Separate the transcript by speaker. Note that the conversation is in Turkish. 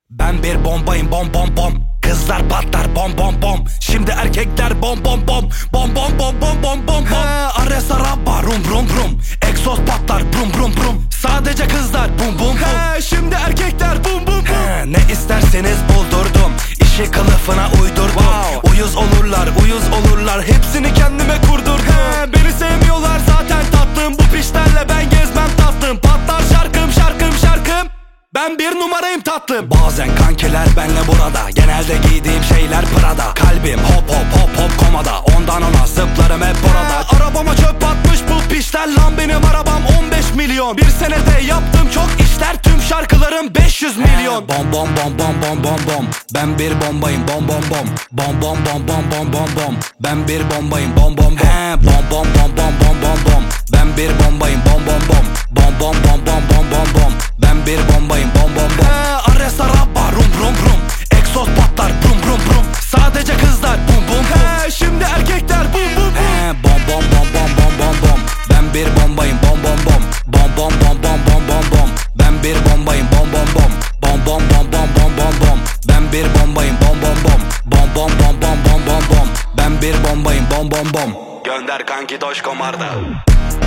Speaker 1: Ben bir bombayım bom bom bom. Kızlar patlar bom bom bom. Şimdi erkekler bom bom bom. Bom bom bom bom bom bom bom. Ares araba rum rum rum. Egzoz patlar brum brum brum. Sadece kızlar bum bum bum. Şimdi erkekler bum bum bum. Ne isterseniz buldurdum. İşi kılıfına uydurdum. Uyuz olurlar uyuz olurlar. Hepsini kendime kurdurdum. Beni sevmiyorlar zaten tatlım. Bu pişlerle ben gezmem tatlım. Patlar şarkım şarkım şarkım. Ben bir numarayım tatlım. Bazen kankiler benle burada. Genelde giydiğim şeyler Prada. Kalbim hop hop hop hop komada. Ondan ona zıplarım hep burada. Arabama çöp atmış bu pişler. Lan benim arabam 15 milyon. Bir senede yaptım çok işler. Tüm şarkılarım 500 milyon. Bom bom bom bom bom bom bom. Ben bir bombayım bom bom bom. Bom bom bom bom bom bom bom. Ben bir bombayım bom bom bom. Bom bom bom bom bom bom bom. Ben bir bombayım bom bom bom. Bom bom bom bom bom bom bom. Ben bir bombayım bom bom bom. Ares araba rum rum rum. Egzoz patlar brum brum brum. Sadece kızlar bum bum bum. Şimdi erkekler bum bum bum. Bom bom bom bom bom bom bom. Ben bir bombayım bom bom bom. Bom bom bom bom bom bom bom. Ben bir bombayım bom bom bom. Bom bom bom bom bom bom bom. Ben bir bombayım bom bom bom. Bom bom bom bom bom bom bom. Ben bir bombayım bom bom bom. Gönder kanki Doşko Marda.